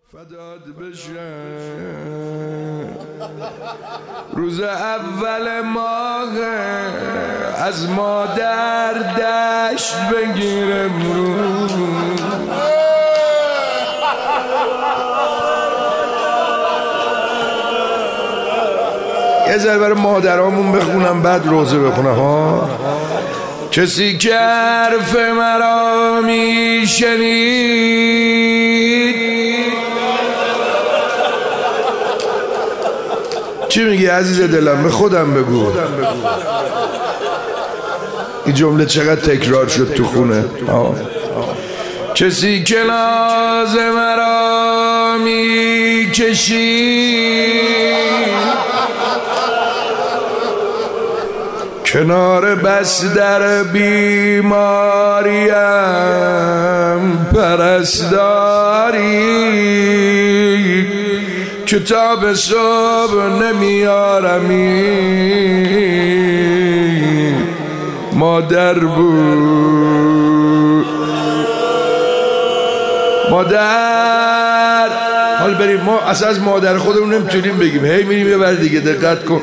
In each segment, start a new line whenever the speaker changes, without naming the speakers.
فداد بشم روز اول ماه از مادر دشت بگیرم رو یه ذره برای مادرامون بخونم بعد روزه بخونم ها. کسی که حرف مرا میشنید چی میگی عزیز دلم؟ به خودم بگو. این جمله چقدر تکرار شد تو خونه. کسی که ناز مرا میکشید کنار بس در بیماریم پرستاری کتاب صبح نمیارمی مادر بود مادر. حالا بریم ما اصلا از مادر خودمون نمیتونیم بگیم هی میریم یه بر دیگه دقت کن.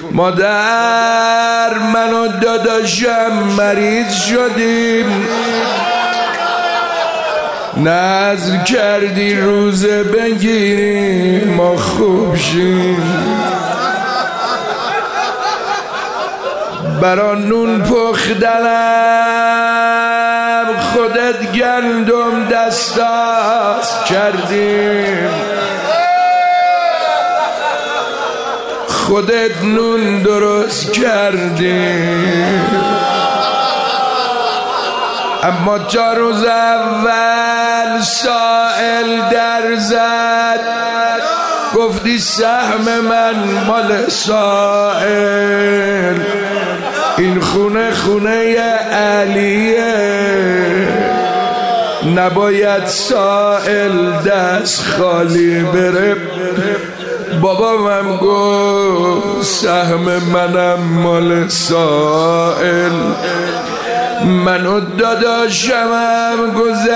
مادر من و داداشم مریض شدیم نذر کردی روزه بگیریم ما خوب شیم برا نون پختنم خودت گندم دستاز کردیم خودت نون درست کردیم اما تا روز اول سائل در زد گفتی سهم من مال سائل این خونه خونه علیه نباید سائل دست خالی بره. بابام گفت سهم منم مال سائل من و داداشمم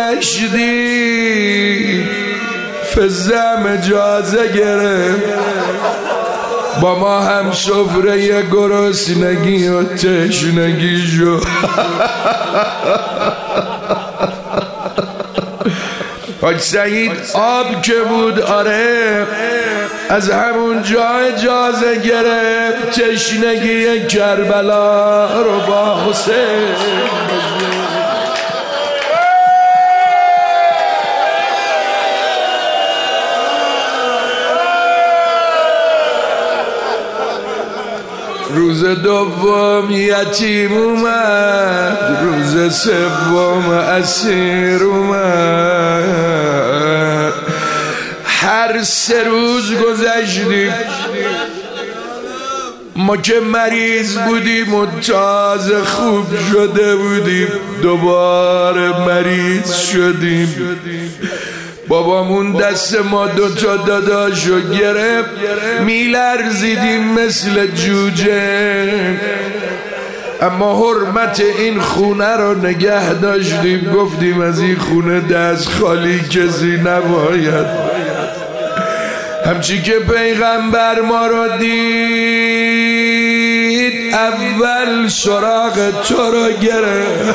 گذشتی فزم اجازه گرفت با ما هم سفره گرسنگی و تشنگی شد. حاج سعید آب که بود آره از همون جا اجازه گرفت تشنگی کربلا رو با حسین روز دوم یتیم اومد روز سوم اسیر اومد هر 3 روز گذشتیم ما که مریض بودیم و تازه خوب شده بودیم دوباره مریض شدیم. بابامون دست ما 2 داداشو گرفت میلرزیدیم مثل جوجه اما حرمت این خونه رو نگه داشتیم گفتیم از این خونه دست خالی کسی نباید. همچی که پیغمبر ما رو دید اول سراغ تو رو گرفت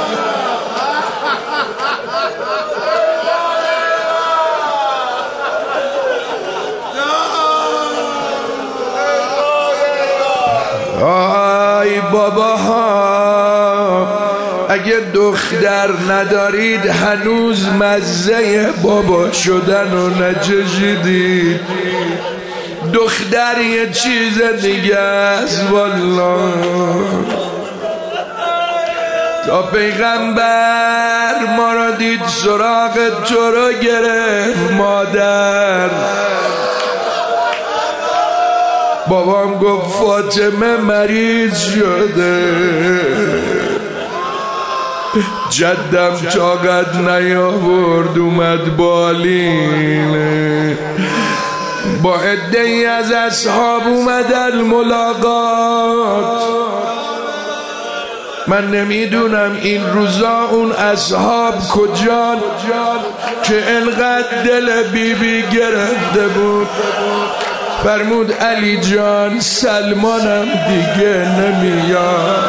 آی باباها اگه دختر ندارید هنوز مزه بابا شدن و نچشیدید. دختر یه چیز دیگه است والله. تا پیغمبر ما را دید سراغ تو رو گرفت مادر. بابام گفت فاطمه مریض شده جدم طاقت نیاورد اومد بالینه با عده‌ای از اصحاب اومدن ملاقات من نمیدونم این روزا اون اصحاب کجان که انقدر دل بیبی گرفته بود. فرمود علی جان سلمانم دیگه نمیاد.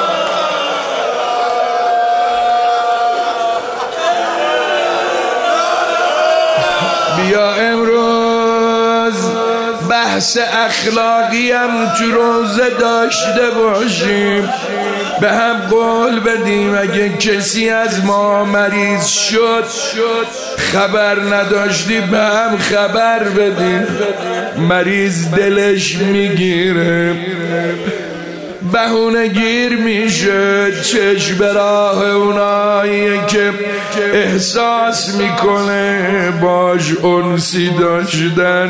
بیا امروز بحث اخلاقی هم تو روزه داشته باشیم، به هم قول بدیم اگه کسی از ما مریض شد خبر نداشتی به هم خبر بدیم. مریض دلش میگیره، بهونه گیر میشه، چشم به راه اونایی که احساس میکنه باش انسی داشتن.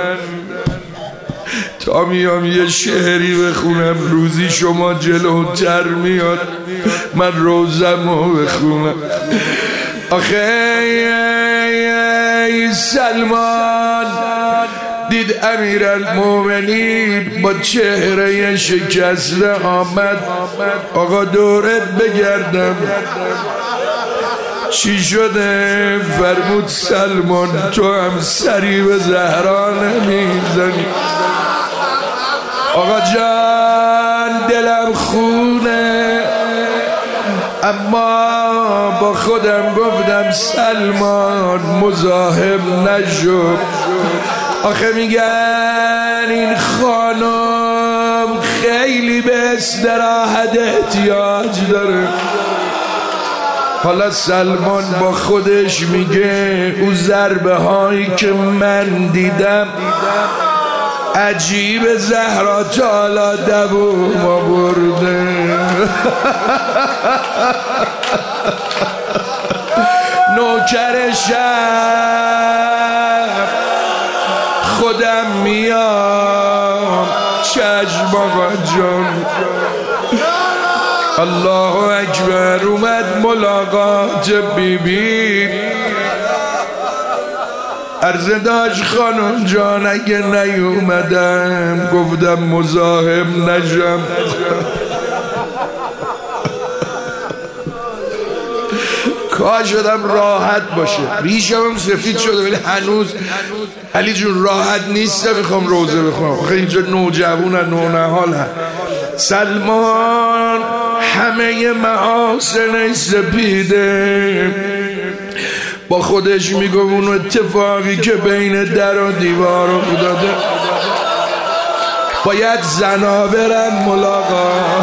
تا میام یه شعری بخونم روزی شما جلوتر میاد من روزمو بخونم. آخه سلمان دید امیرالمومنین با چهره شکسته آمد. آقا دورت بگردم چی شده؟ فرمود سلمان تو هم سری به زهرا نمیزنی. آقا جان دلم خونه، اما با خودم گفتم سلمان مزاحم نشو. آخه میگن این خانم خیلی به استراحت احتیاج داره. حالا سلمان با خودش میگه او ضربه هایی که من دیدم عجیب زهرا تالا دووم آورده. نوکرشم خودم میام چشم آقا جان. الله اکبر. اومد ملاقات بیبی، عرض داشت خانم جان اگه نیومدم گفتم مزاحم نشم. کاش شدم راحت باشه، ریشم هم سفید شده ولی هنوز علی جون راحت نیستم میخوام روزه بخونم. آخه اینجا نوجوانن نونهالن. سلمان همه محاسن سپیده با خودش میگه اون اتفاقی که بین در و دیوار افتاده باید زنا برن ملاقات.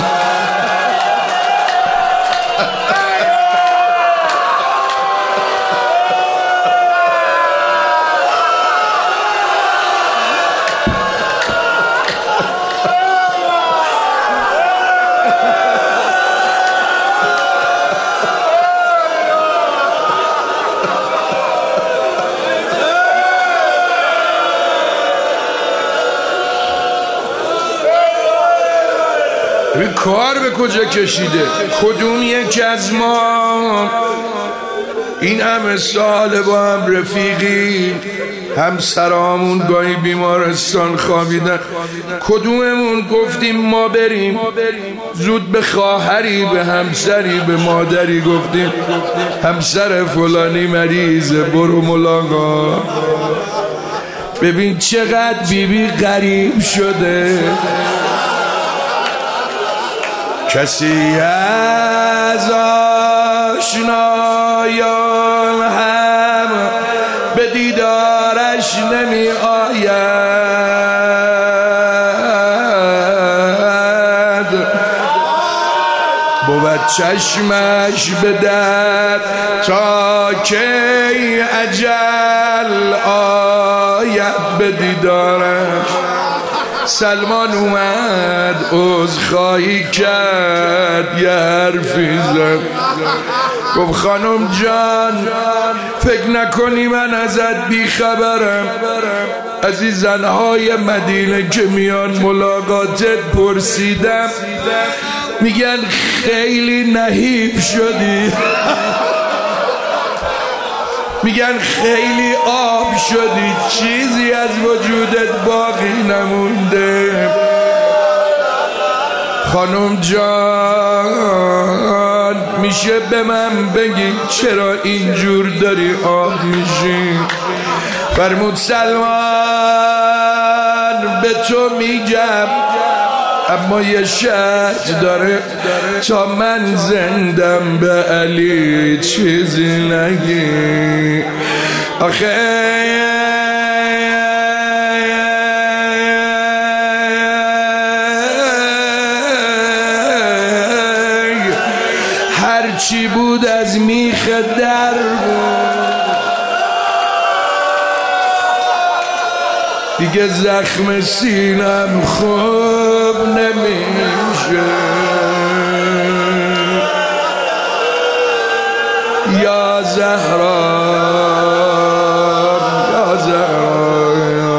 این کار به کجا کشیده؟ کدوم یک از ما این همه سال با هم رفیقی، همسرامون گاهی بیمارستان خوابیدن، کدوممون گفتیم ما بریم زود به خواهری، به همسری، به مادری گفتیم همسر فلانی مریضه برو ملاقات. ببین چقدر بیبی غریب شده. کسی از آشنایان هم به دیدارش نمی آید، بود چشمش به در تا کی اجل آید به دیدارش. سلمان اومد عذرخواهی کرد، یه حرفی زد، گفت خانم جان فکر نکنی من ازت بیخبرم. از این زنهای مدینه که میان ملاقاتت پرسیدم، میگن خیلی نحیف شدی، میگن خیلی آب شدی، چیزی از وجودت باقی نمونده. خانم جان میشه به من بگی چرا اینجور داری آب میشی؟ فرمود سلمان به تو میگم اما یه شرط داره، تا من زندم به علی چیزی نگی. آخه هرچی بود از میخ در بود، دیگه زخم سینم خوب نمیشه. یا زهرا یا زهرا،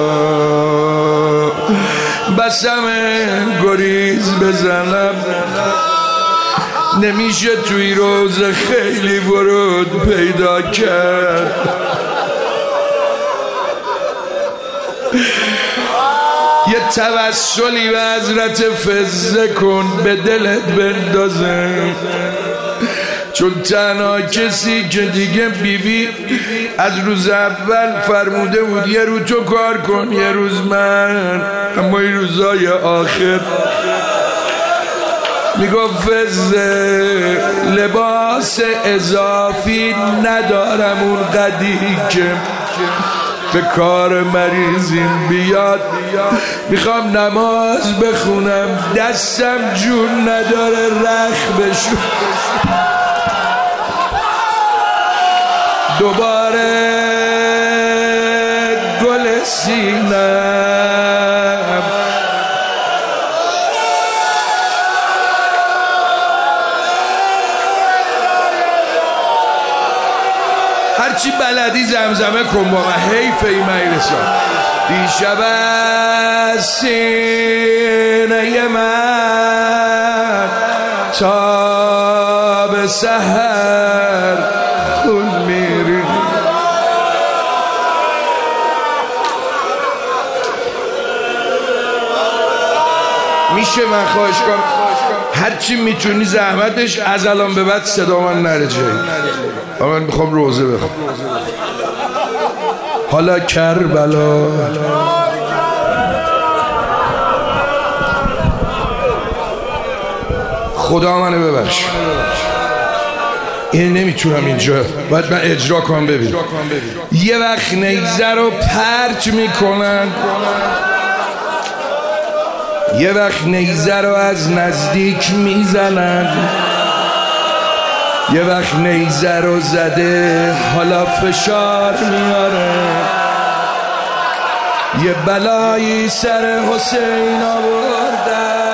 بسم گریز بزنم نمیشه توی روز خیلی ورود پیدا کرد. یه توسلی به حضرت فزه کن به دلت بندازه، چون تنها کسی که دیگه بیبی از روز اول فرموده بود یه روز تو کار کن یه روز من، اما این روزای آخر میگفت فزه لباس اضافی ندارم اون قدی که به کار مریضیم بیاد، میخوام نماز بخونم دستم جون نداره رخ بشو. دوباره گل سینم هرچی بلدی زمزمه کن با من، حیف این میرسان. دیشب از سینه من تا به سحر خون میری. میشه من خواهش کنم هرچی میتونی زحمتش از الان به بعد صدا من نره جایی. من میخوام روزه بخونم. حالا کربلا خدا منو ببخش، این نمیتونم اینجا، باید من اجرا کنم. ببین یه وقت نیزه رو پرت میکنن، یه وقت نیزه رو از نزدیک میزنن، یه وقت نیزه رو زده حالا فشار میاره. یه بلایی سر حسین آوردن